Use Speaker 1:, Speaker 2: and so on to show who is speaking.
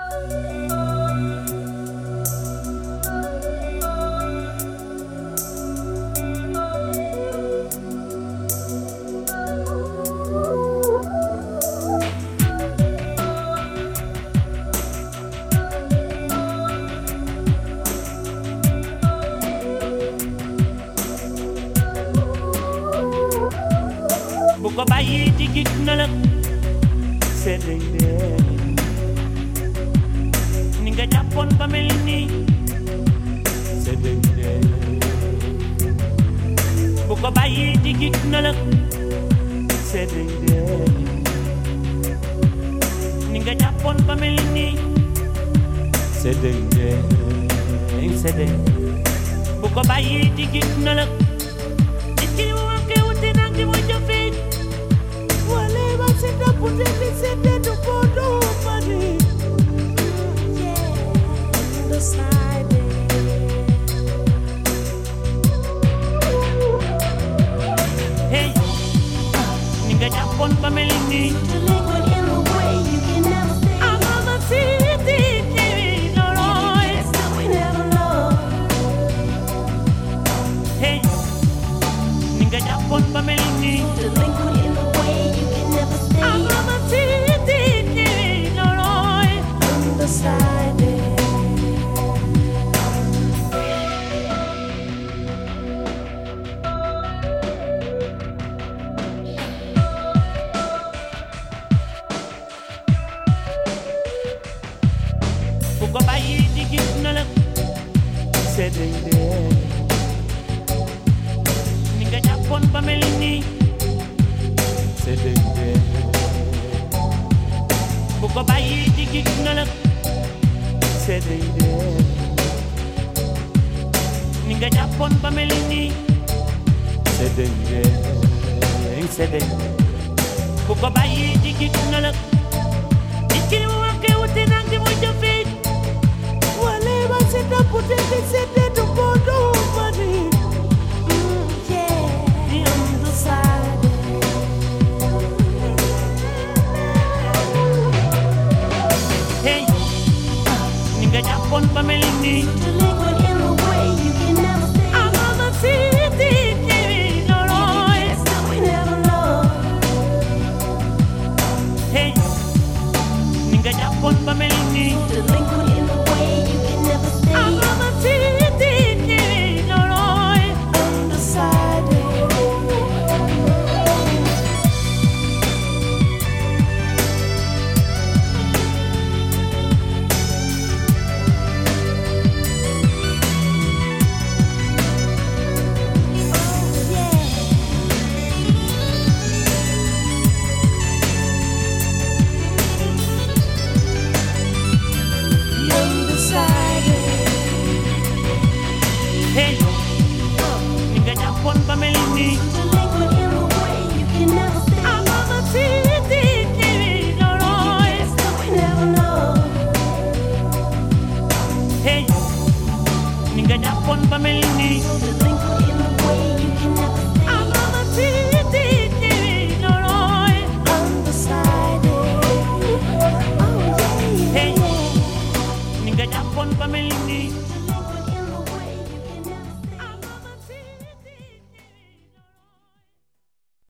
Speaker 1: bu ko bàyyi digit na la seddeng dee ni nga jàppoon ba mel ni seddeng dee bu ko bàyyi digit na la seddeng dee ni nga jàppoon ba mel ni seddeng dee seddeng bu ko bàyyi digit na la Hey, nigga, jump on for me, delinquent in the way you can never see. I'm on the city, no noise. We never know. Hey, nigga, jump on for me, delinquent in the way you can never see. I'm on the city, no noise. Undecided. Bu ko bàyyi digit na la seddeng dee ni nga jàppoon ba mel ni seddeng dee bu ko bàyyi digit na la seddeng dee ni nga jàppoon ba mel ni seddeng dee seddeng bu ko bàyyi digit na la ikiri mu wake wuti nang di mu jëfee Hey, nigga, jump on for me, delinquent in the way you can never see. I'm on the city, no noise. We never know. Hey, nigga, jump on for me, delinquent.